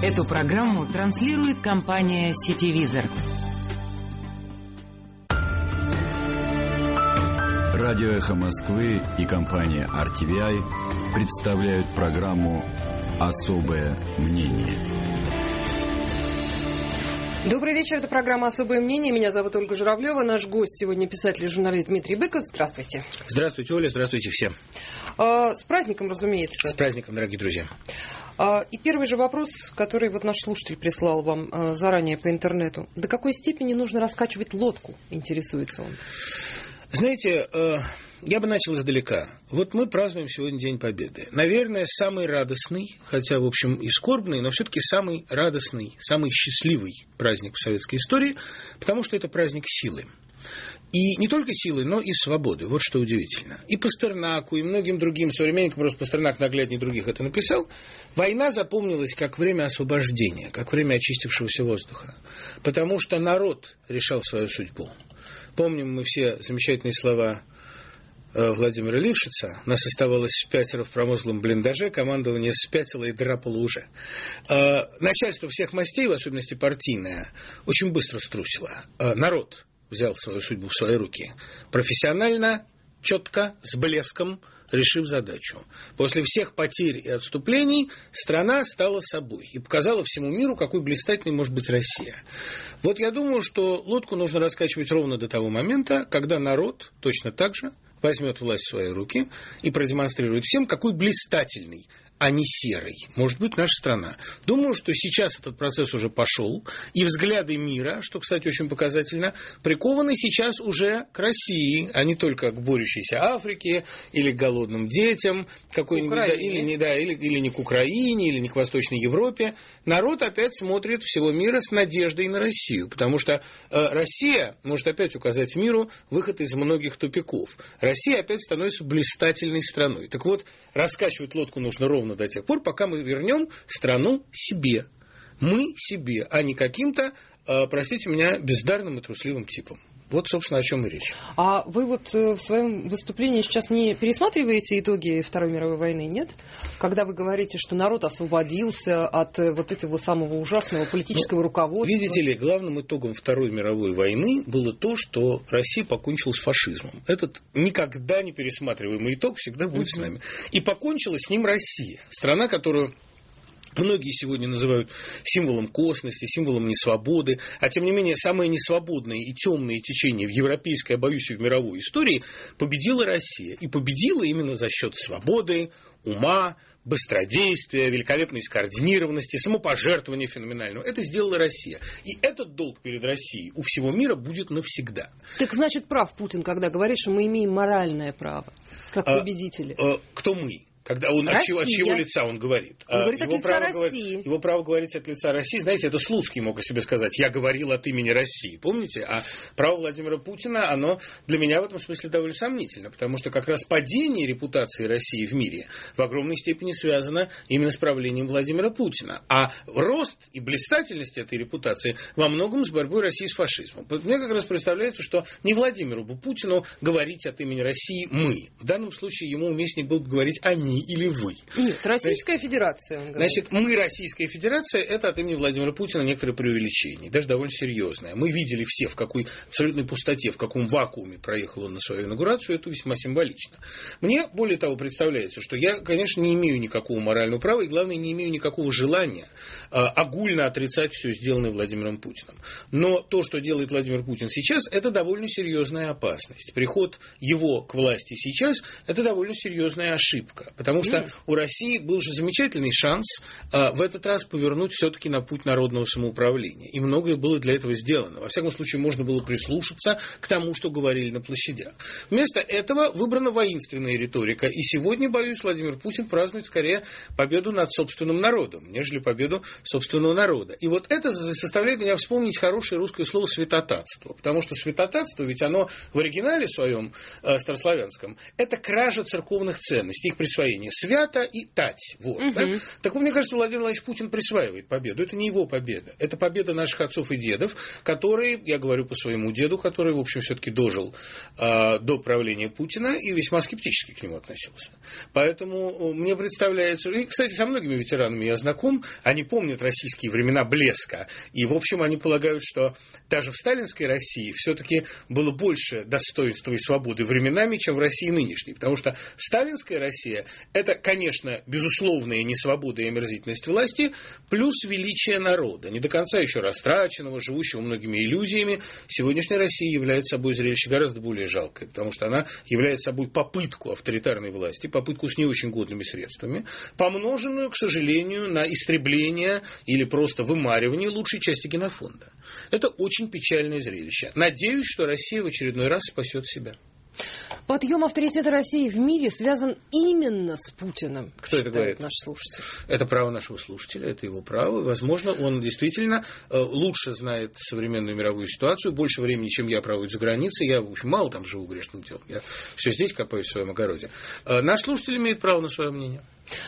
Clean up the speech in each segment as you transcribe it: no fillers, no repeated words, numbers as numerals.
Эту программу транслирует компания «Сетевизор». Радио «Эхо Москвы» и компания RTVI представляют программу «Особое мнение». Добрый вечер, это программа «Особое мнение». Меня зовут Ольга Журавлева. Наш гость сегодня писатель и журналист Дмитрий Быков. Здравствуйте. Здравствуйте, Оля, здравствуйте всем. С праздником, разумеется. С праздником, дорогие друзья. И первый же вопрос, который вот наш слушатель прислал вам заранее по интернету. До какой степени нужно раскачивать лодку, интересуется он? Знаете, я бы начал издалека. Вот мы празднуем сегодня День Победы. Наверное, самый радостный, хотя, в общем, и скорбный, но все-таки самый радостный, самый счастливый праздник в советской истории, потому что это праздник силы. И не только силы, но и свободы. Вот что удивительно. И Пастернаку, и многим другим современникам, просто Пастернак нагляднее других это написал, война запомнилась как время освобождения, как время очистившегося воздуха. Потому что народ решал свою судьбу. Помним мы все замечательные слова Владимира Лившица. Нас оставалось 5 в промозглом блиндаже, командование спятило и драпало уже. Начальство всех мастей, в особенности партийное, очень быстро струсило. Народ взял свою судьбу в свои руки. Профессионально, четко, с блеском, решив задачу. После всех потерь и отступлений страна стала собой и показала всему миру, какой блистательной может быть Россия. Вот я думаю, что лодку нужно раскачивать ровно до того момента, когда народ точно так же возьмет власть в свои руки и продемонстрирует всем, какой блистательный, а не серый может быть наша страна. Думаю, что сейчас этот процесс уже пошел, и взгляды мира, что, кстати, очень показательно, прикованы сейчас уже к России, а не только к борющейся Африке или к голодным детям, какой-нибудь, или не к Украине, или не к Восточной Европе. Народ опять смотрит всего мира с надеждой на Россию, потому что Россия может опять указать миру выход из многих тупиков. Россия опять становится блистательной страной. Так вот, раскачивать лодку нужно ровно до тех пор, пока мы вернем страну себе. Мы себе, а не каким-то, простите меня, бездарным и трусливым типом. Вот, собственно, о чем и речь. А вы вот в своем выступлении сейчас не пересматриваете итоги Второй мировой войны, нет? Когда вы говорите, что народ освободился от вот этого самого ужасного политического руководства. Видите ли, главным итогом Второй мировой войны было то, что Россия покончила с фашизмом. Этот никогда не пересматриваемый итог всегда будет с нами. И покончила с ним Россия. Страна, которую многие сегодня называют символом косности, символом несвободы, а тем не менее самое несвободное и темное течение в европейской, а боюсь и в мировой истории победила Россия. И победила именно за счет свободы, ума, быстродействия, великолепной скоординированности, самопожертвования феноменального. Это сделала Россия. И этот долг перед Россией у всего мира будет навсегда. Так значит, прав Путин, когда говорит, что мы имеем моральное право, как победители. Кто мы? Когда он, от чьего лица он говорит? Он говорит от лица России. Его право говорить от лица России, знаете, это Слуцкий мог о себе сказать. Я говорил от имени России, помните? А право Владимира Путина, оно для меня в этом смысле довольно сомнительно, потому что как раз падение репутации России в мире в огромной степени связано именно с правлением Владимира Путина. А рост и блистательность этой репутации во многом с борьбой России с фашизмом. Мне как раз представляется, что не Владимиру бы Путину говорить от имени России «мы». В данном случае ему уместнее было бы говорить «они» или вы. Нет, Российская Федерация, он говорит. Значит, мы, Российская Федерация, это от имени Владимира Путина некоторое преувеличение, даже довольно серьезное. Мы видели все, в какой абсолютной пустоте, в каком вакууме проехал он на свою инаугурацию, это весьма символично. Мне, более того, представляется, что я, конечно, не имею никакого морального права, и, главное, не имею никакого желания огульно отрицать все сделанное Владимиром Путиным. Но то, что делает Владимир Путин сейчас, это довольно серьезная опасность. Приход его к власти сейчас, это довольно серьезная ошибка. Потому что у России был же замечательный шанс в этот раз повернуть все-таки на путь народного самоуправления. И многое было для этого сделано. Во всяком случае, можно было прислушаться к тому, что говорили на площадях. Вместо этого выбрана воинственная риторика. И сегодня, боюсь, Владимир Путин празднует скорее победу над собственным народом, нежели победу собственного народа. И вот это заставляет меня вспомнить хорошее русское слово «святотатство». Потому что святотатство, ведь оно в оригинале своем старославянском, это кража церковных ценностей, их присвоение стихотворение «Свято» и «Тать». Вот, да? Так вот, мне кажется, Владимир Владимирович Путин присваивает победу. Это не его победа. Это победа наших отцов и дедов, которые, я говорю по своему деду, который, в общем, все-таки дожил до правления Путина и весьма скептически к нему относился. Поэтому мне представляется... И, кстати, со многими ветеранами я знаком. Они помнят российские времена блеска. И, в общем, они полагают, что даже в сталинской России все-таки было больше достоинства и свободы временами, чем в России нынешней. Потому что сталинская Россия – это, конечно, безусловная несвобода и омерзительность власти, плюс величие народа, не до конца еще растраченного, живущего многими иллюзиями. Сегодняшняя Россия является собой зрелище гораздо более жалкое, потому что она является собой попытку авторитарной власти, попытку с не очень годными средствами, помноженную, к сожалению, на истребление или просто вымаривание лучшей части генофонда. Это очень печальное зрелище. Надеюсь, что Россия в очередной раз спасет себя. Подъем авторитета России в мире связан именно с Путиным. Кто это говорит? Наш слушатель. Это право нашего слушателя, это его право. Возможно, он действительно лучше знает современную мировую ситуацию, больше времени, чем я провожу за границей. Я, в общем, мало там живу грешным делом. Я все здесь копаюсь в своем огороде. Наш слушатель имеет право на свое мнение.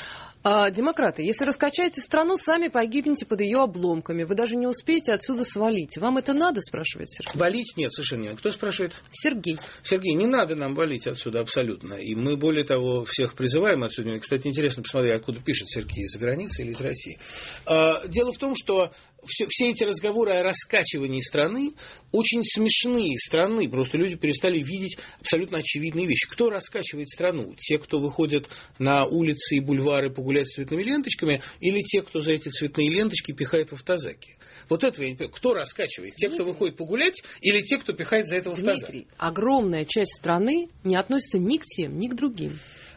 Демократы, если раскачаете страну, сами погибнете под ее обломками. Вы даже не успеете отсюда свалить. Вам это надо, спрашивает Сергей? Валить нет, совершенно нет. Кто спрашивает? Сергей. Сергей, не надо нам валить отсюда абсолютно. И мы, более того, всех призываем отсюда. Кстати, интересно посмотреть, откуда пишет Сергей, из-за границы или из России. Дело в том, что все эти разговоры о раскачивании страны очень смешные страны. Просто люди перестали видеть абсолютно очевидные вещи. Кто раскачивает страну? Те, кто выходят на улицы и бульвары погулять с цветными ленточками, или те, кто за эти цветные ленточки пихает в автозаки? Вот этого я не понимаю. Кто раскачивает? Те, кто выходит погулять, или те, кто пихает за это в автозак? Дмитрий, огромная часть страны не относится ни к тем, ни к другим.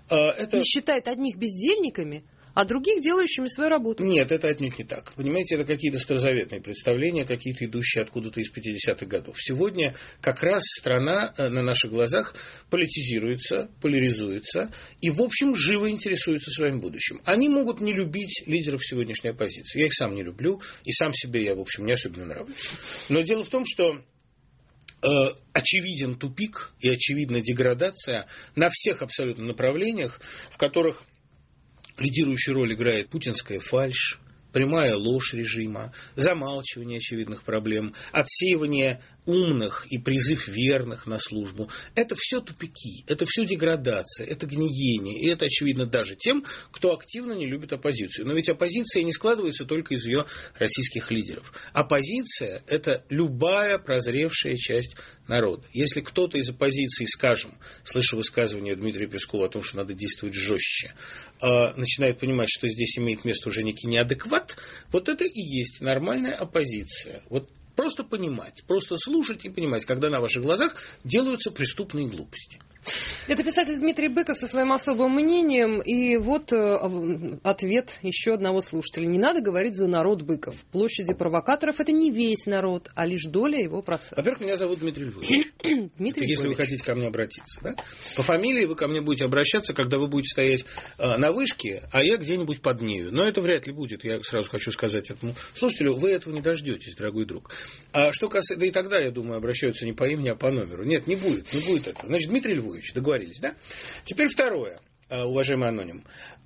И считает одних бездельниками, а других делающими свою работу. Нет, это отнюдь не так. Понимаете, это какие-то старозаветные представления, какие-то идущие откуда-то из 50-х годов. Сегодня как раз страна на наших глазах политизируется, поляризуется и, в общем, живо интересуется своим будущим. Они могут не любить лидеров сегодняшней оппозиции. Я их сам не люблю, и сам себе я, в общем, не особенно нравлюсь. Но дело в том, что очевиден тупик и очевидна деградация на всех абсолютно направлениях, в которых лидирующую роль играет путинская фальшь, прямая ложь режима, замалчивание очевидных проблем, отсеивание умных и призыв верных на службу. Это все тупики, это все деградация, это гниение. И это очевидно даже тем, кто активно не любит оппозицию. Но ведь оппозиция не складывается только из ее российских лидеров. Оппозиция – это любая прозревшая часть народа. Если кто-то из оппозиции, скажем, слыша высказывание Дмитрия Пескова о том, что надо действовать жестче, начинает понимать, что здесь имеет место уже некий неадекват, вот это и есть нормальная оппозиция. Вот просто понимать, просто слушать и понимать, когда на ваших глазах делаются преступные глупости. Это писатель Дмитрий Быков со своим особым мнением. И вот ответ еще одного слушателя. Не надо говорить за народ Быков. Площади провокаторов – это не весь народ, а лишь доля его процента. Во-первых, меня зовут Дмитрий Львович. Если вы хотите ко мне обратиться. Да? По фамилии вы ко мне будете обращаться, когда вы будете стоять на вышке, а я где-нибудь под нею. Но это вряд ли будет, я сразу хочу сказать этому слушателю. Вы этого не дождетесь, дорогой друг. А что касается, да и тогда, я думаю, обращаются не по имени, а по номеру. Нет, не будет этого. Значит, Дмитрий Львович, договорились, да? Теперь второе, уважаемый аноним.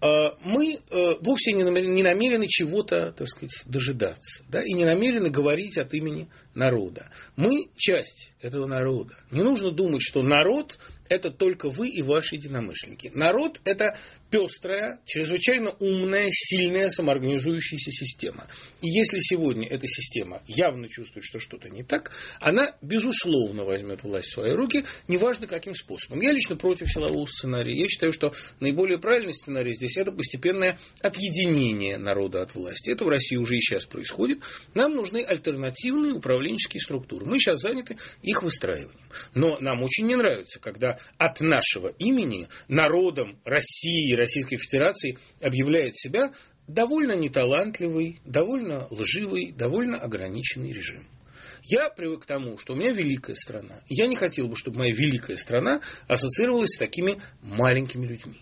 Мы вовсе не намерены чего-то, так сказать, дожидаться, да? И не намерены говорить от имени народа. Мы часть этого народа. Не нужно думать, что народ – это только вы и ваши единомышленники. Народ – это пестрая, чрезвычайно умная, сильная, самоорганизующаяся система. И если сегодня эта система явно чувствует, что что-то не так, она, безусловно, возьмет власть в свои руки, неважно каким способом. Я лично против силового сценария. Я считаю, что наиболее правильный сценарий здесь – это постепенное объединение народа от власти. Это в России уже и сейчас происходит. Нам нужны альтернативные управленческие структуры. Мы сейчас заняты их выстраиванием. Но нам очень не нравится, когда от нашего имени народом России и Российской Федерации объявляет себя довольно неталантливый, довольно лживый, довольно ограниченный режим. Я привык к тому, что у меня великая страна. Я не хотел бы, чтобы моя великая страна ассоциировалась с такими маленькими людьми.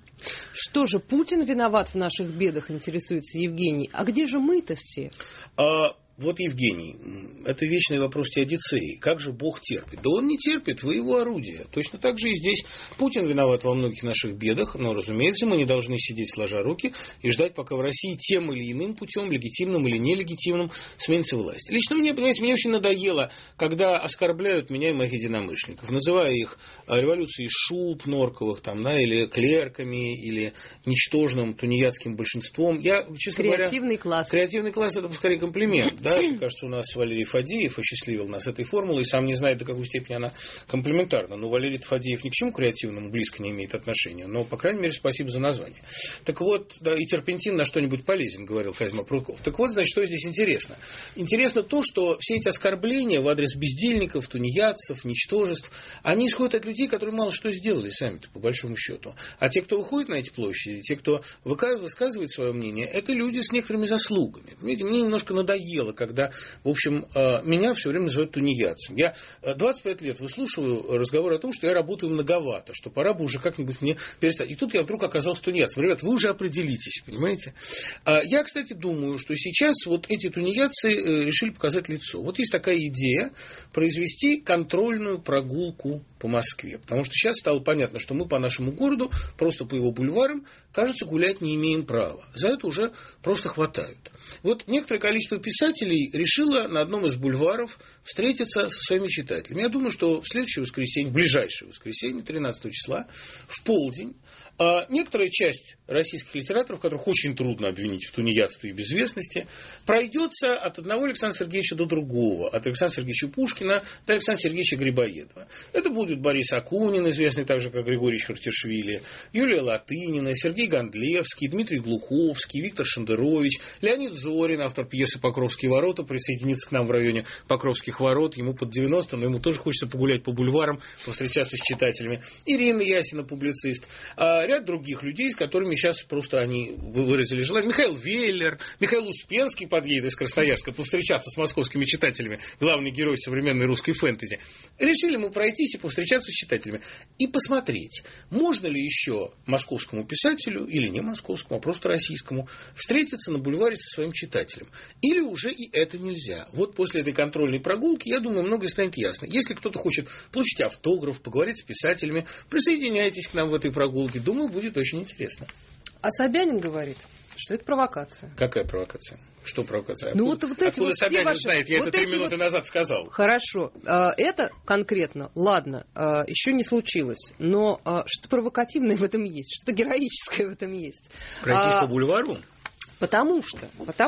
Что же, Путин виноват в наших бедах, интересуется Евгений. А где же мы-то все? Вот, Евгений, это вечный вопрос теодицеи. Как же Бог терпит? Да он не терпит, вы его орудие. Точно так же и здесь Путин виноват во многих наших бедах, но, разумеется, мы не должны сидеть сложа руки и ждать, пока в России тем или иным путем, легитимным или нелегитимным, сменится власть. Лично мне, понимаете, мне очень надоело, когда оскорбляют меня и моих единомышленников, называя их революцией шуб норковых, там, да, или клерками, или ничтожным тунеядским большинством. Я, честно говоря... Креативный класс. Креативный класс – это, скорее, комплимент. Да? Мне кажется, у нас Валерий Фадеев осчастливил нас этой формулой, и сам не знает, до какой степени она комплиментарна. Но Валерий Фадеев ни к чему креативному близко не имеет отношения, но, по крайней мере, спасибо за название. Так вот, да, и терпентин на что-нибудь полезен, говорил Козьма Прутков. Так вот, значит, что здесь интересно? Интересно то, что все эти оскорбления в адрес бездельников, тунеядцев, ничтожеств, они исходят от людей, которые мало что сделали сами-то, по большому счету. А те, кто выходит на эти площади, те, кто высказывает свое мнение, это люди с некоторыми заслугами. Понимаете, мне немножко надоело, когда, в общем, меня все время называют тунеядцем. Я 25 лет выслушиваю разговор о том, что я работаю многовато, что пора бы уже как-нибудь мне перестать. И тут я вдруг оказался тунеядцем. Ребят, вы уже определитесь, понимаете? Я, кстати, думаю, что сейчас вот эти тунеядцы решили показать лицо. Вот есть такая идея произвести контрольную прогулку по Москве. Потому что сейчас стало понятно, что мы по нашему городу, просто по его бульварам, кажется, гулять не имеем права. За это уже просто хватают. Вот некоторое количество писателей решило на одном из бульваров встретиться со своими читателями. Я думаю, что в следующее воскресенье, в ближайшее воскресенье, 13 числа, в полдень, некоторая часть российских литераторов, которых очень трудно обвинить в тунеядстве и безвестности, пройдется от одного Александра Сергеевича до другого, от Александра Сергеевича Пушкина до Александра Сергеевича Грибоедова. Это будет Борис Акунин, известный также как Григорий Чертишвили, Юлия Латынина, Сергей Гондлевский, Дмитрий Глуховский, Виктор Шендерович, Леонид Зорин, автор пьесы «Покровские ворота», присоединится к нам в районе Покровских ворот, ему под 90, но ему тоже хочется погулять по бульварам, повстречаться с читателями. Ирина Ясина, публицист, ряд других людей, с которыми сейчас просто они выразили желание. Михаил Веллер, Михаил Успенский подъедет из Красноярска повстречаться с московскими читателями, главный герой современной русской фэнтези. Решили мы пройтись и повстречаться с читателями и посмотреть, можно ли еще московскому писателю, или не московскому, а просто российскому, встретиться на бульваре со своим читателем. Или уже и это нельзя. Вот после этой контрольной прогулки, я думаю, многое станет ясно. Если кто-то хочет получить автограф, поговорить с писателями, присоединяйтесь к нам в этой прогулке. Думаю, будет очень интересно. А Собянин говорит, что это провокация. Какая провокация? Что провокация? Ну, вот эти откуда вот Собянин ваши... знает? Я вот это 3 минуты назад сказал. Хорошо. Это конкретно, ладно, еще не случилось. Но что-то провокативное в этом есть, что-то героическое в этом есть. Пройтись по бульвару? Потому что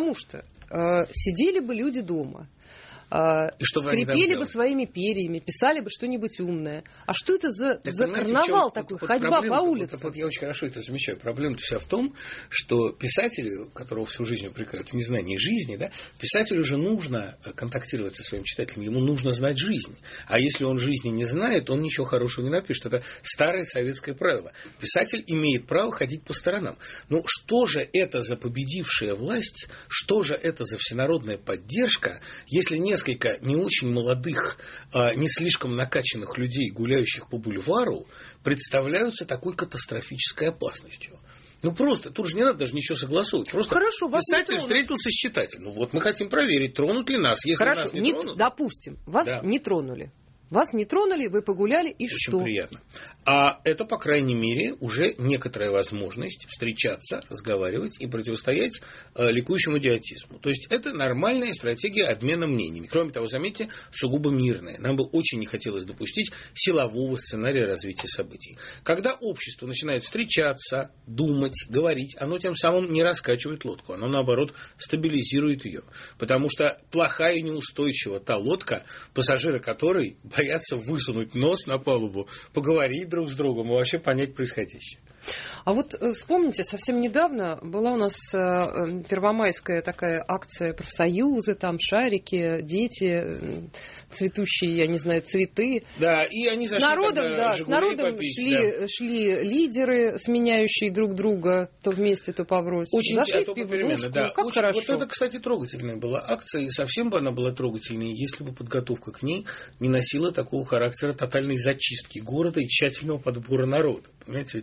сидели бы люди дома, скрипели бы своими перьями, писали бы что-нибудь умное. А что это за карнавал такой, ходьба по улице? Вот я очень хорошо это замечаю. Проблема вся в том, что писателю, которого всю жизнь упрекают в незнании жизни, да, писателю же нужно контактировать со своим читателем, ему нужно знать жизнь. А если он жизни не знает, он ничего хорошего не напишет. Это старое советское правило. Писатель имеет право ходить по сторонам. Но что же это за победившая власть, что же это за всенародная поддержка, если несколько не очень молодых, не слишком накачанных людей, гуляющих по бульвару, представляются такой катастрофической опасностью? Ну, просто, тут же не надо даже ничего согласовывать. Просто хорошо, писатель встретился с читателем. Ну, вот мы хотим проверить, тронут ли нас. Если хорошо, нас не тронут... допустим, вас не тронули. Вас не тронули, вы погуляли, и очень что? Очень приятно. А это, по крайней мере, уже некоторая возможность встречаться, разговаривать и противостоять ликующему идиотизму. То есть, это нормальная стратегия обмена мнениями. Кроме того, заметьте, сугубо мирная. Нам бы очень не хотелось допустить силового сценария развития событий. Когда общество начинает встречаться, думать, говорить, оно тем самым не раскачивает лодку, оно, наоборот, стабилизирует ее. Потому что плохая и неустойчива та лодка, пассажиры которой боятся высунуть нос на палубу, поговорить друг с другом и вообще понять происходящее. А вот вспомните, совсем недавно была у нас первомайская такая акция профсоюзы, там шарики, дети, цветущие, я не знаю, цветы. Да, и они зашли с народом шли лидеры, сменяющие друг друга, то вместе, то поврось. Очень зашли в пивнушку, да. как очень, хорошо. Вот это, кстати, трогательная была акция, и совсем бы она была трогательнее, если бы подготовка к ней не носила такого характера тотальной зачистки города и тщательного подбора народа. Понимаете, ведь это же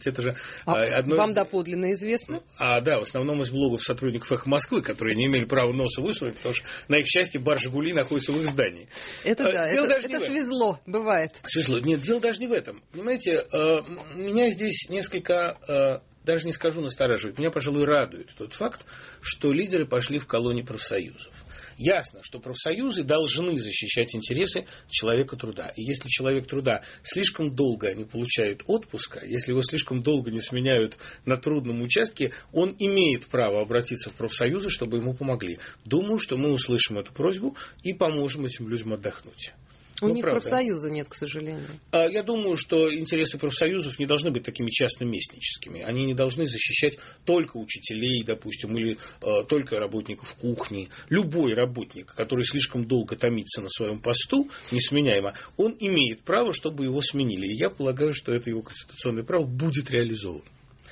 Вам доподлинно известно? Да, в основном из блогов сотрудников «Эхо Москвы», которые не имели права носа высунуть, потому что, на их счастье, бар «Жигули» находится в их здании. Это да, это свезло, бывает. Свезло. Нет, дело даже не в этом. Понимаете, меня здесь несколько... Даже не скажу настораживает, меня, пожалуй, радует тот факт, что лидеры пошли в колонии профсоюзов. Ясно, что профсоюзы должны защищать интересы человека труда. И если человек труда слишком долго не получает отпуска, если его слишком долго не сменяют на трудном участке, он имеет право обратиться в профсоюзы, чтобы ему помогли. Думаю, что мы услышим эту просьбу и поможем этим людям отдохнуть. У них профсоюза нет, к сожалению. Я думаю, что интересы профсоюзов не должны быть такими частно-местническими. Они не должны защищать только учителей, допустим, или только работников кухни. Любой работник, который слишком долго томится на своем посту, несменяемо, он имеет право, чтобы его сменили. И я полагаю, что это его конституционное право будет реализовано.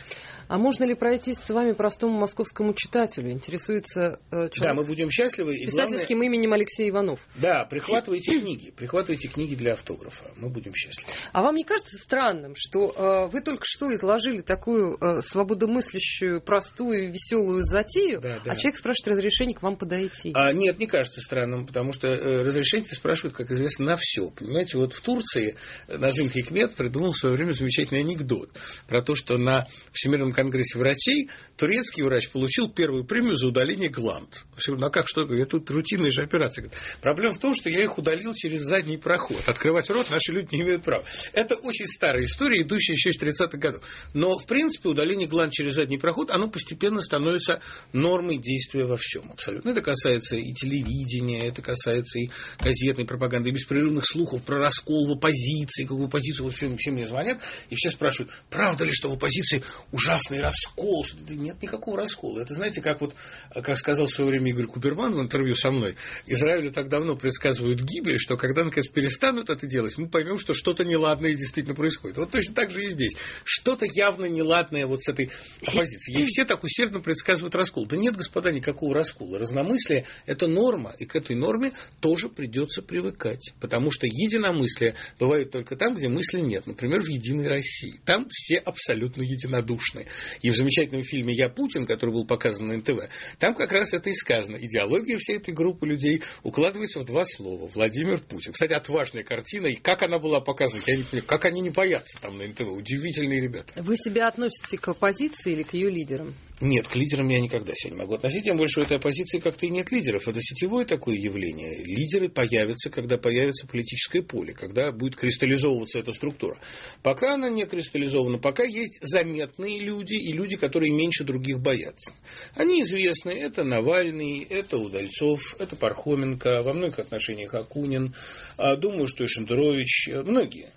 А можно ли пройтись с вами простому московскому читателю? Интересуется человек, да, мы будем счастливы. С писательским именем Алексей Иванов. Да, прихватывайте книги для автографа. Мы будем счастливы. А вам не кажется странным, что вы только что изложили такую свободомыслящую, простую, веселую затею, а человек спрашивает разрешение к вам подойти? Нет, не кажется странным, потому что разрешение спрашивают, как известно, на все. Понимаете, вот в Турции Назым Хикмет придумал в свое время замечательный анекдот про то, что на Всемирном конгрессе врачей турецкий врач получил первую премию за удаление гланд. Я говорю, как, что? Я тут рутинные же операции. Проблема в том, что я их удалил через задний проход. Открывать рот наши люди не имеют права. Это очень старая история, идущая еще из 30-х годов. Но, в принципе, удаление гланд через задний проход, оно постепенно становится нормой действия во всем абсолютно. Это касается и телевидения, это касается и газетной пропаганды, и беспрерывных слухов про раскол в оппозиции, какую оппозицию все мне звонят, и все спрашивают, правда ли, что в оппозиции ужасный раскол? Нет никакого раскола. Это, знаете, как сказал в свое время Игорь Куперман в интервью со мной, Израилю так давно предсказывают гибель, что когда, наконец, перестанут это делать, мы поймем, что что-то неладное действительно происходит. Вот точно так же и здесь. Что-то явно неладное вот с этой оппозицией. И все так усердно предсказывают раскол. Да нет, господа, никакого раскола. Разномыслие – это норма, и к этой норме тоже придется привыкать. Потому что единомыслие бывает только там, где мысли нет. Например, в «Единой России». Там все абсолютно единодушны. И в замечательном фильме «Я Путин», который был показан на НТВ, там как раз это и сказано. Идеология всей этой группы людей укладывается в два слова. Владимир Путин. Кстати, отважная картина. И как она была показана, я не понимаю. Как они не боятся там на НТВ. Удивительные ребята. Вы себя относите к оппозиции или к ее лидерам? Нет, к лидерам я никогда себя не могу относить, тем больше у этой оппозиции как-то и нет лидеров. Это сетевое такое явление. Лидеры появятся, когда появится политическое поле, когда будет кристаллизовываться эта структура. Пока она не кристаллизована, пока есть заметные люди и люди, которые меньше других боятся. Они известны. Это Навальный, это Удальцов, это Пархоменко, во многих отношениях Акунин, думаю, что и Шендерович, многие.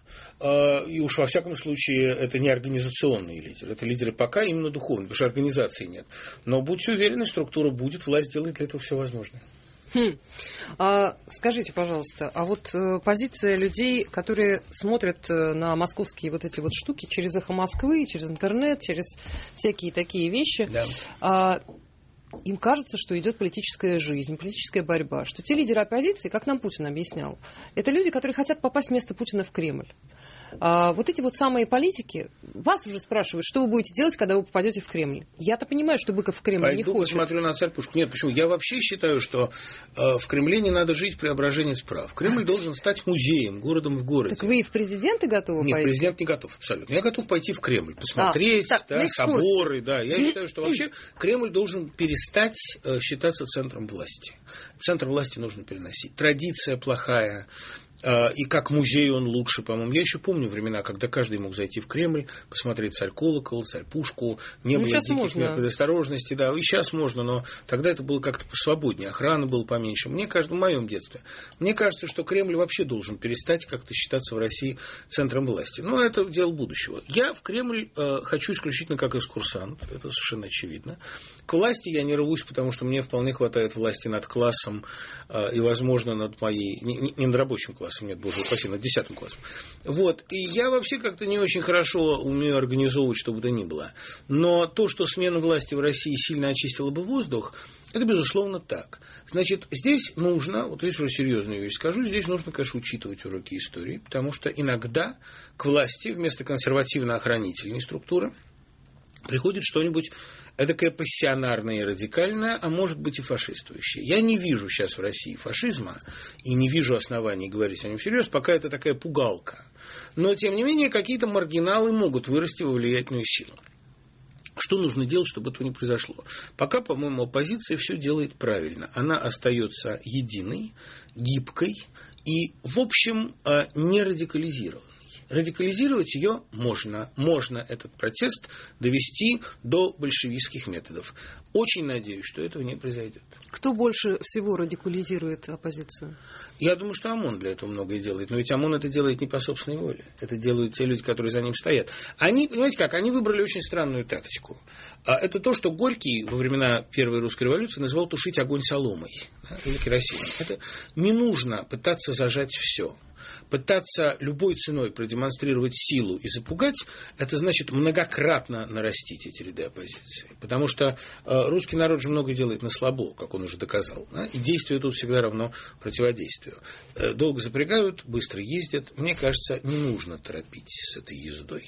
И уж во всяком случае это не организационные лидеры, это лидеры пока именно духовные, потому что организации нет. Но будьте уверены, структура будет, власть делает для этого все возможное. Скажите, пожалуйста, а вот позиция людей, которые смотрят на московские вот эти вот штуки через «Эхо Москвы», через интернет, через всякие такие вещи, да. Им кажется, что идет политическая жизнь, политическая борьба, что те лидеры оппозиции, как нам Путин объяснял, это люди, которые хотят попасть вместо Путина в Кремль. Вот эти вот самые политики вас уже спрашивают, что вы будете делать, когда вы попадете в Кремль. Я-то понимаю, что Быков в Кремль не хочет. Пойду посмотрю на царь-пушку. Нет, почему? Я вообще считаю, что в Кремле не надо жить преображение справ. Кремль должен стать музеем, городом в городе. Так вы и в президенты готовы пойти? Нет, президент не готов, абсолютно. Я готов пойти в Кремль, посмотреть, соборы. Да. Я считаю, что вообще Кремль должен перестать считаться центром власти. Центр власти нужно переносить. Традиция плохая. И как музей он лучше, по-моему. Я еще помню времена, когда каждый мог зайти в Кремль, посмотреть царь-колокол, царь-пушку. Не было диких мер предосторожности. Да, и сейчас можно, но тогда это было как-то посвободнее. Охрана была поменьше. Мне кажется, в моем детстве. Мне кажется, что Кремль вообще должен перестать как-то считаться в России центром власти. Но это дело будущего. Я в Кремль хочу исключительно как экскурсант. Это совершенно очевидно. К власти я не рвусь, потому что мне вполне хватает власти над классом и, возможно, над моей... Не над рабочим классом. Нет, боже упаси, над 10 классом. Вот. И я вообще как-то не очень хорошо умею организовывать, что бы то ни было. Но то, что смена власти в России сильно очистила бы воздух, это, безусловно, так. Значит, здесь нужно, вот здесь уже серьезную вещь скажу, здесь нужно, конечно, учитывать уроки истории, потому что иногда к власти вместо консервативно-охранительной структуры приходит что-нибудь эдакое пассионарное и радикальное, а может быть и фашистующее. Я не вижу сейчас в России фашизма и не вижу оснований говорить о нем всерьез, пока это такая пугалка. Но, тем не менее, какие-то маргиналы могут вырасти во влиятельную силу. Что нужно делать, чтобы этого не произошло? Пока, по-моему, оппозиция все делает правильно. Она остается единой, гибкой и, в общем, не радикализированной. Радикализировать ее можно. Можно этот протест довести до большевистских методов. Очень надеюсь, что этого не произойдет. Кто больше всего радикализирует оппозицию? Я думаю, что ОМОН для этого многое делает. Но ведь ОМОН это делает не по собственной воле. Это делают те люди, которые за ним стоят. Они, понимаете как, они выбрали очень странную тактику. Это то, что Горький во времена Первой русской революции называл тушить огонь соломой, да, или керосином. Это не нужно пытаться зажать все. Пытаться любой ценой продемонстрировать силу и запугать, это значит многократно нарастить эти ряды оппозиции. Потому что русский народ же много делает на слабо, как он уже доказал. Да? И действие тут всегда равно противодействию. Долго запрягают, быстро ездят. Мне кажется, не нужно торопить с этой ездой.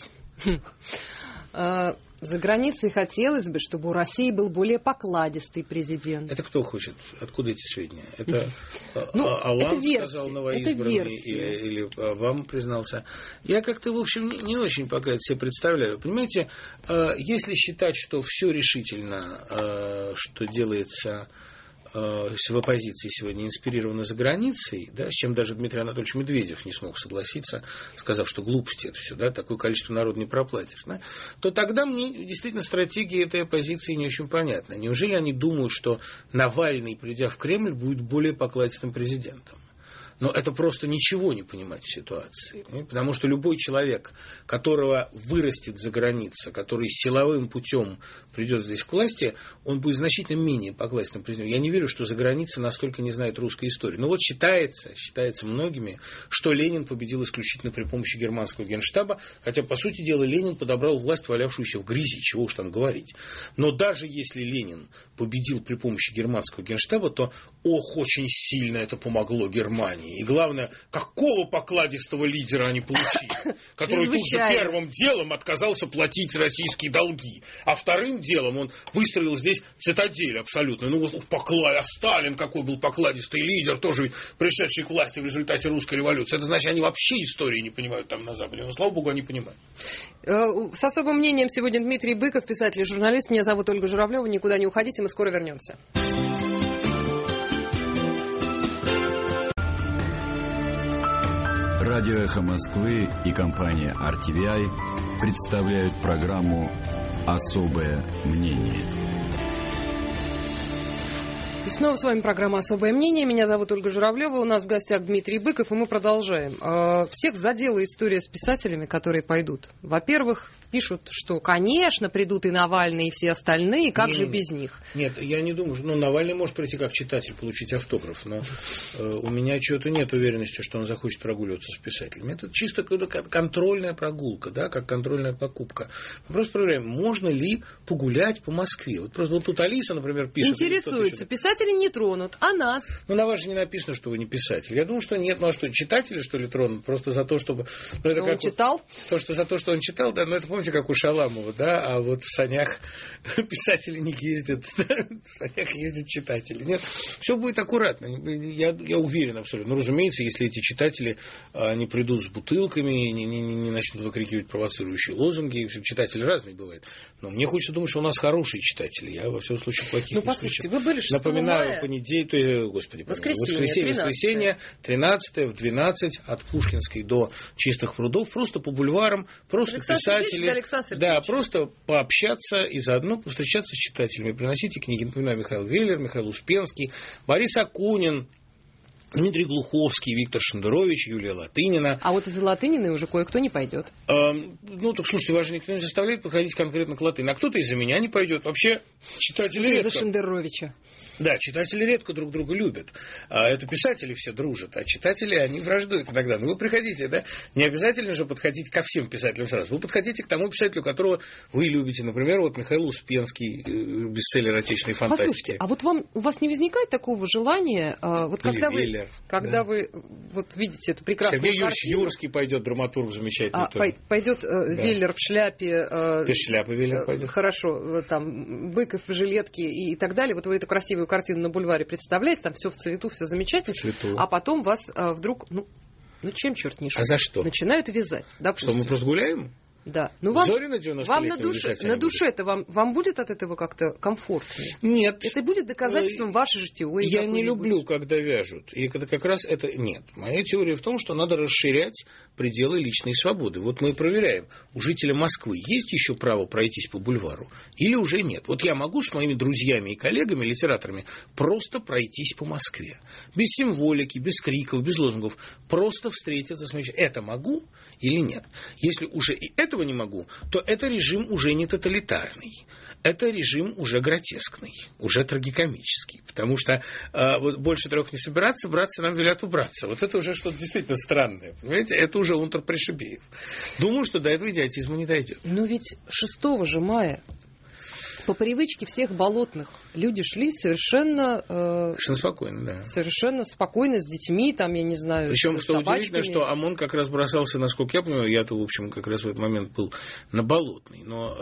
За границей хотелось бы, чтобы у России был более покладистый президент. Это кто хочет? Откуда эти сведения? Это Алан сказал новоизбранный или вам признался? Я как-то, в общем, не очень пока это себе представляю. Понимаете, если считать, что все решительно, что делается в оппозиции сегодня инспирировано за границей, да, с чем даже Дмитрий Анатольевич Медведев не смог согласиться, сказав, что глупости это все, да, такое количество народу не проплатишь, да, то тогда мне действительно стратегия этой оппозиции не очень понятна. Неужели они думают, что Навальный, придя в Кремль, будет более покладистым президентом? Но это просто ничего не понимать в ситуации. Потому что любой человек, которого вырастет за граница, который силовым путем придет здесь к власти, он будет значительно менее покладистым президентом. Я не верю, что за границей настолько не знает русской истории. Но вот считается многими, что Ленин победил исключительно при помощи германского генштаба, хотя, по сути дела, Ленин подобрал власть, валявшуюся в грязи, чего уж там говорить. Но даже если Ленин победил при помощи германского генштаба, то, очень сильно это помогло Германии. И главное, какого покладистого лидера они получили, который тут же первым делом отказался платить российские долги, а вторым делом он выстроил здесь цитадель абсолютно. Сталин какой был покладистый лидер, тоже пришедший к власти в результате русской революции. Это значит, они вообще истории не понимают там на Западе. Но, слава богу, они понимают. С особым мнением сегодня Дмитрий Быков, писатель и журналист. Меня зовут Ольга Журавлева. Никуда не уходите, мы скоро вернемся. Радио «Эхо Москвы» и компания RTVI представляют программу «Особое мнение». И снова с вами программа «Особое мнение». Меня зовут Ольга Журавлева. У нас в гостях Дмитрий Быков, и мы продолжаем. Всех задела история с писателями, которые пойдут. Во-первых, пишут, что, конечно, придут и Навальный, и все остальные, как же без них? Нет, я не думаю, что Навальный может прийти как читатель, получить автограф, но у меня чего-то нет уверенности, что он захочет прогуливаться с писателями. Это чисто контрольная прогулка, да, как контрольная покупка. Мы просто проверяем, можно ли погулять по Москве. Вот просто вот тут Алиса, например, пишет. Интересуется, писатели не тронут, а нас? На вас же не написано, что вы не писатель. Я думаю, что нет, ну а что, читатели, что ли, тронут? Просто за то, чтобы... Ну, это он читал? За то, что он читал, да, но это, помните, как у Шаламова, да, а вот в санях писатели не ездят, в санях ездят читатели. Нет, все будет аккуратно, я уверен абсолютно. Ну, разумеется, если эти читатели не придут с бутылками, не начнут выкрикивать провоцирующие лозунги, читатели разные бывают. Но мне хочется думать, что у нас хорошие читатели, я во всяком случае плохих не послушайте, вы были 6 Напоминаю, мая? Воскресенье, 13 в 12 от Пушкинской до Чистых прудов, просто по бульварам, просто писатели. Да, просто пообщаться и заодно повстречаться с читателями. Приносите книги. Напоминаю, Михаил Веллер, Михаил Успенский, Борис Акунин, Дмитрий Глуховский, Виктор Шендерович, Юлия Латынина. А вот из Латыниной уже кое-кто не пойдет. Так слушайте, вас же никто не заставляет подходить конкретно к Латынине. А кто-то из-за меня не пойдет. Вообще, читатели редко. Из-за Шендеровича. Да, читатели редко друг друга любят. Это писатели все дружат, а читатели, они враждуют иногда. Ну, вы приходите, да? Не обязательно же подходить ко всем писателям сразу. Вы подходите к тому писателю, которого вы любите. Например, вот Михаил Успенский, бестселлер отечественной фантастики. Послушайте, а вот у вас не возникает такого желания, вот когда вы вот видите эту прекрасную Сергей Юрьевич картину, Юрский пойдет, драматург замечательный. Пойдет Веллер в шляпе. Без шляпы Веллер пойдет. Хорошо, там Быков в жилетке и так далее. Вот вы эту красивую картину на бульваре представляете, там все в цвету, все замечательно. А потом вас вдруг, чем черт не шутит? А за что? Начинают вязать. Допустим. Что, мы просто гуляем? Да. Вам на душе-то вам будет от этого как-то комфортнее? Нет. Это будет доказательством вашей же теории? Я не люблю, когда вяжут. И это как раз это нет. Моя теория в том, что надо расширять пределы личной свободы. Вот мы и проверяем, у жителя Москвы есть еще право пройтись по бульвару или уже нет? Вот я могу с моими друзьями и коллегами, литераторами, просто пройтись по Москве. Без символики, без криков, без лозунгов. Просто встретиться с мечтой. Это могу или нет? Если уже и этого не могу, то это режим уже не тоталитарный. Это режим уже гротескный, уже трагикомический. Потому что вот больше 3 не собираться, братцы нам велят убраться. Вот это уже что-то действительно странное. Понимаете? Это уже унтер-Пришибеев. Думаю, что до этого идиотизма не дойдет. Но ведь 6 же мая по привычке всех болотных люди шли совершенно спокойно, да. Совершенно спокойно, с детьми, там, я не знаю, причем, с что собачками. удивительно, что ОМОН как раз бросался, насколько я понимаю, я-то, в общем, как раз в этот момент был на Болотной, но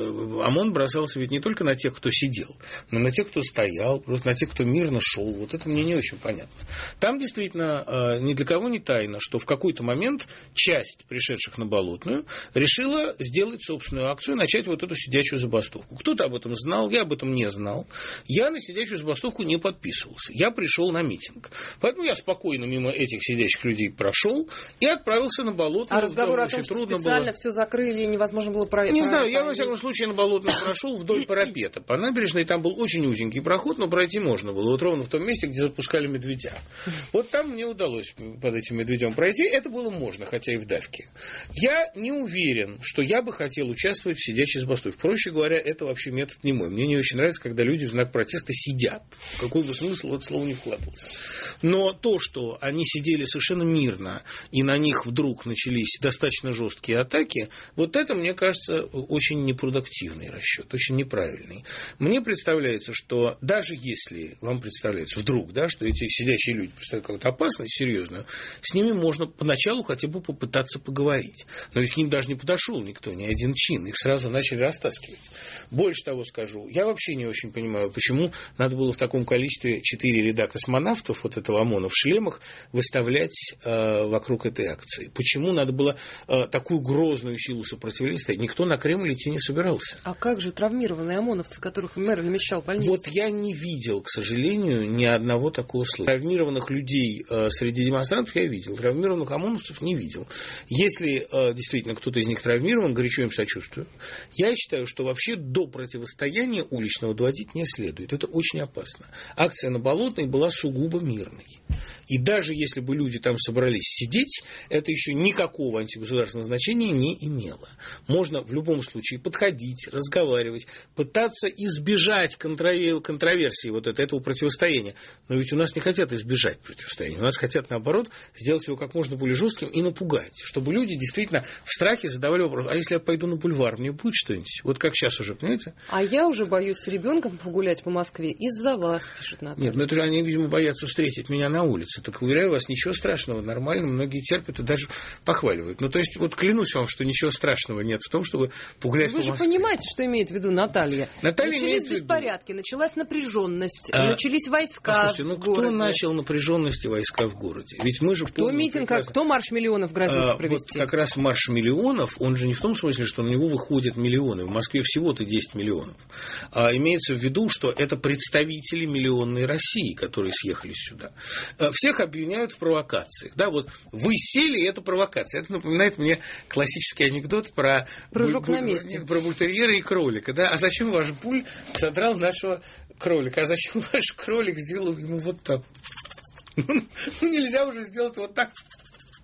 ОМОН бросался ведь не только на тех, кто сидел, но на тех, кто стоял, просто на тех, кто мирно шел. Вот это мне не очень понятно. Там действительно ни для кого не тайно, что в какой-то момент часть пришедших на Болотную решила сделать собственную акцию и начать вот эту сидячую забастовку. Кто-то об этом знал, я об этом не знал. Я на сидячую забастовку не подписывался. Я пришел на митинг. Поэтому я спокойно мимо этих сидящих людей прошел и отправился на Болотную. А разговор о том, что специально все закрыли и невозможно было проехать? Не знаю, я, во всяком случае, на Болотную прошел вдоль парапета. По набережной там был очень узенький проход, но пройти можно было. Вот ровно в том месте, где запускали медведя. Вот там мне удалось под этим медведем пройти. Это было можно, хотя и в давке. Я не уверен, что я бы хотел участвовать в сидячей забастовке. Проще говоря, это вообще метод не мой. Мне не очень нравится, когда люди в знак протеста сидят. Какой бы смысл в это слово не вкладывался. Но то, что они сидели совершенно мирно, и на них вдруг начались достаточно жесткие атаки, вот это, мне кажется, очень непродуктивный расчет, очень неправильный. Мне представляется, что даже если вам представляется вдруг, да, что эти сидящие люди представляют какую-то опасность серьезную, с ними можно поначалу хотя бы попытаться поговорить. Но ведь к ним даже не подошел никто, ни один чин. Их сразу начали растаскивать. Больше того скажу, я вообще не очень понимаю, почему надо было в таком количестве 4 ряда космонавтов, вот этого ОМОНа в шлемах, выставлять вокруг этой акции. Почему надо было такую грозную силу сопротивления ставить? Никто на Кремль идти не собирался. А как же травмированные ОМОНовцы, которых мэр намечал в больнице? Вот я не видел, к сожалению, ни одного такого случая. Травмированных людей среди демонстрантов я видел, травмированных ОМОНовцев не видел. Если действительно кто-то из них травмирован, горячо им сочувствую. Я считаю, что вообще до противостояния уличного доводить не следует. Это очень опасно. Акция на Болотной была сугубо мирной. И даже если бы люди там собрались сидеть, это еще никакого антигосударственного значения не имело. Можно в любом случае подходить, разговаривать, пытаться избежать контроверсии вот этого противостояния. Но ведь у нас не хотят избежать противостояния. У нас хотят, наоборот, сделать его как можно более жестким и напугать. Чтобы люди действительно в страхе задавали вопрос: а если я пойду на бульвар, мне будет что-нибудь? Вот как сейчас уже, понимаете? А я уже боюсь с ребенком погулять по Москве из-за вас, пишет Наталья. Нет, ну это же они, видимо, боятся встретить меня на улице. Так, уверяю вас, ничего страшного, нормально, многие терпят и даже похваливают. Ну, то есть, вот клянусь вам, что ничего страшного нет в том, чтобы погулять по Москве. Вы же понимаете, что имеет в виду Наталья. Начались беспорядки, началась напряженность, начались войска. Послушайте, ну кто начал напряженность и войска в городе? Ведь мы же кто митинг, кто марш миллионов грозится провести? Вот как раз марш миллионов, он же не в том смысле, что на него выходят миллионы. В Москве всего-то 10 миллионов. А имеется в виду, что это представители миллионной России, которые съехали сюда. Всех обвиняют в провокациях. Да, вот вы сели, это провокация. Это напоминает мне классический анекдот про прыжок на месте. Про бультерьера и кролика. Да? А зачем ваш буль содрал нашего кролика? А зачем ваш кролик сделал ему вот так? Ну, нельзя уже сделать вот так.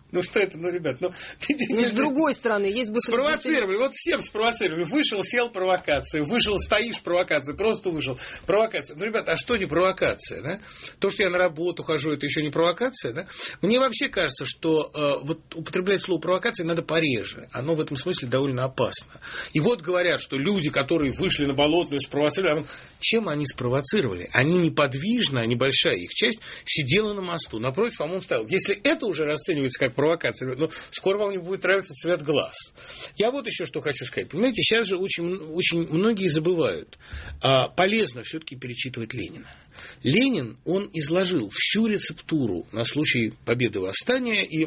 Ну что это, ребят, с другой стороны, есть бы... Спровоцировали, вот всем спровоцировали. Вышел, сел, провокацию. Вышел, стоишь, провокацию. Просто вышел, провокация. Ребята, а что не провокация, да? То, что я на работу хожу, это еще не провокация, да? Мне вообще кажется, что вот употреблять слово провокация надо пореже. Оно в этом смысле довольно опасно. И вот говорят, что люди, которые вышли на Болотную, спровоцировали. Чем они спровоцировали? Они неподвижно, небольшая их часть, сидела на мосту. Напротив, ОМОН стоял. Если это уже расценивается как провокация, скоро вам не будет нравиться цвет глаз. Я вот еще что хочу сказать. Понимаете, сейчас же очень многие забывают. Полезно все-таки перечитывать Ленина. Ленин, он изложил всю рецептуру на случай победы восстания, и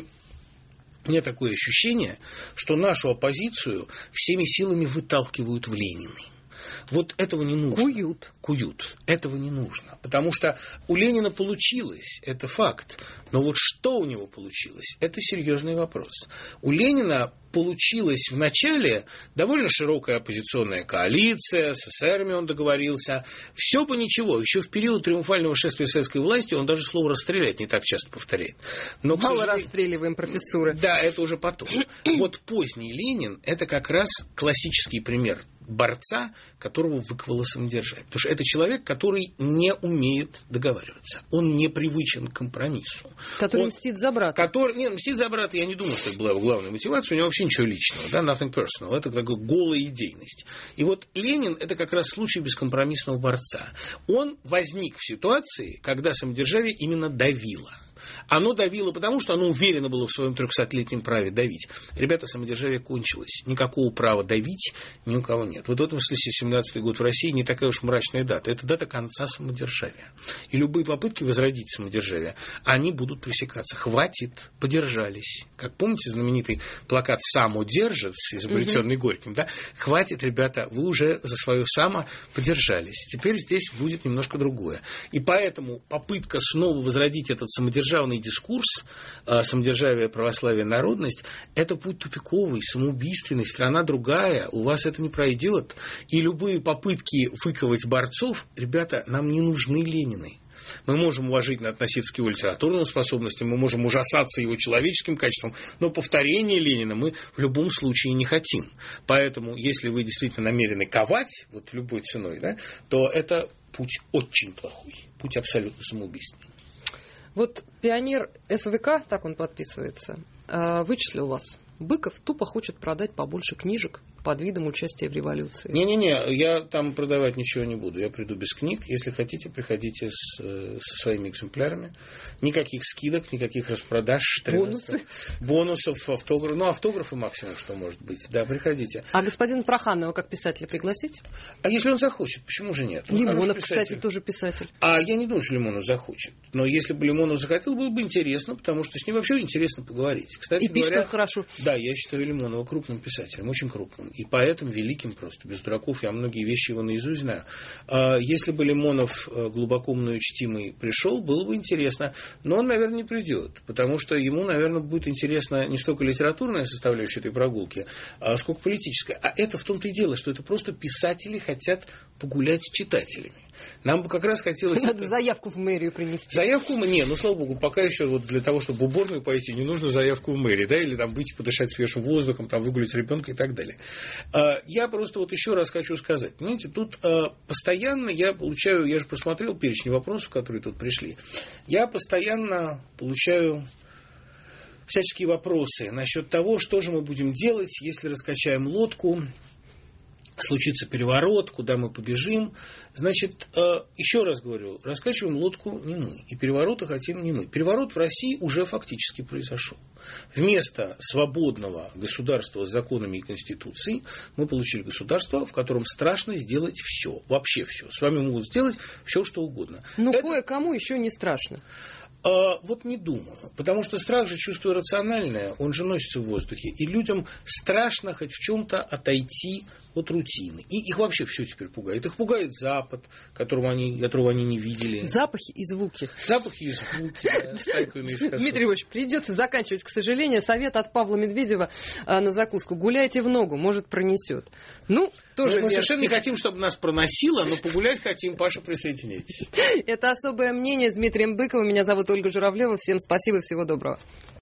у меня такое ощущение, что нашу оппозицию всеми силами выталкивают в Ленины. Вот этого не нужно. Куют. Этого не нужно. Потому что у Ленина получилось, это факт. Но вот что у него получилось, это серьезный вопрос. У Ленина получилась вначале довольно широкая оппозиционная коалиция, с эсерами он договорился. Все бы ничего. Еще в период триумфального шествия советской власти он даже слово «расстрелять» не так часто повторяет. Но, мало расстреливаем профессуры. Да, это уже потом. Вот поздний Ленин – это как раз классический пример борца, которого выковало самодержавие. Потому что это человек, который не умеет договариваться. Он не привычен к компромиссу. Который мстит за брата. Мстит за брата, я не думаю, что это была его главная мотивация. У него вообще ничего личного, да, nothing personal. Это такая голая идейность. И вот Ленин – это как раз случай бескомпромиссного борца. Он возник в ситуации, когда самодержавие именно давило. Оно давило, потому что оно уверенно было в своем 300-летнем праве давить. Ребята, самодержавие кончилось. Никакого права давить ни у кого нет. Вот в этом смысле 17-й год в России не такая уж мрачная дата. Это дата конца самодержавия. И любые попытки возродить самодержавие, они будут пресекаться. Хватит, подержались. Как помните знаменитый плакат «Самодержец», изобретенный Горьким, да? Хватит, ребята, вы уже за свое само подержались. Теперь здесь будет немножко другое. И поэтому попытка снова возродить этот самодержавный дискурс, самодержавие, православие, народность, это путь тупиковый, самоубийственный, страна другая, у вас это не пройдет. И любые попытки выковать борцов, ребята, нам не нужны Ленины. Мы можем уважительно относиться к его литературным способностям, мы можем ужасаться его человеческим качеством, но повторения Ленина мы в любом случае не хотим. Поэтому, если вы действительно намерены ковать, вот любой ценой, да, то это путь очень плохой, путь абсолютно самоубийственный. Вот пионер СВК, так он подписывается, вычислил вас. Быков тупо хочет продать побольше книжек под видом участия в революции. Не-не-не, я там продавать ничего не буду. Я приду без книг. Если хотите, приходите со своими экземплярами. Никаких скидок, никаких распродаж, бонусов, автографов. Ну, автографы максимум, что может быть. Да, приходите. А господина Проханова как писателя пригласить? А если он захочет, почему же нет? Лимонов, кстати, тоже писатель. А я не думаю, что Лимонов захочет. Но если бы Лимонов захотел, было бы интересно, потому что с ним вообще интересно поговорить. Кстати говоря, пишет он хорошо. Да, я считаю Лимонова крупным писателем, очень крупным. И поэтом великим просто, без дураков, я многие вещи его наизусть знаю. Если бы Лимонов, глубоко мной чтимый, пришел, было бы интересно, но он, наверное, не придет, потому что ему, наверное, будет интересна не столько литературная составляющая этой прогулки, сколько политическая. А это в том-то и дело, что это просто писатели хотят погулять с читателями. Нам бы как раз хотелось... Надо заявку в мэрию принести. Заявку? Не, ну, слава богу, пока еще вот для того, чтобы в уборную пойти, не нужно заявку в мэрию, да, или там выйти подышать свежим воздухом, там выгулять ребенка и так далее. Я просто вот еще раз хочу сказать, понимаете, тут постоянно я получаю, я же просмотрел перечень вопросов, которые тут пришли, я постоянно получаю всяческие вопросы насчет того, что же мы будем делать, если раскачаем лодку, случится переворот, куда мы побежим. Значит, еще раз говорю, раскачиваем лодку не мы, и переворота хотим не мы. Переворот в России уже фактически произошел. Вместо свободного государства с законами и конституцией мы получили государство, в котором страшно сделать все, вообще все. С вами могут сделать все, что угодно. Но кое-кому еще не страшно. Вот не думаю, потому что страх же чувство рациональное, он же носится в воздухе, и людям страшно хоть в чем-то отойти от рутины. И их вообще все теперь пугает. Их пугает Запад, которого они не видели. Запахи и звуки. Запахи и звуки, да, Дмитрий Ильич, придется заканчивать, к сожалению. Совет от Павла Медведева на закуску. Гуляйте в ногу, может, пронесет. Ну, тоже мы совершенно не хотим, чтобы нас проносило, но погулять хотим. Паша, присоединяйтесь. Это особое мнение с Дмитрием Быковым. Меня зовут Ольга Журавлева. Всем спасибо, всего доброго.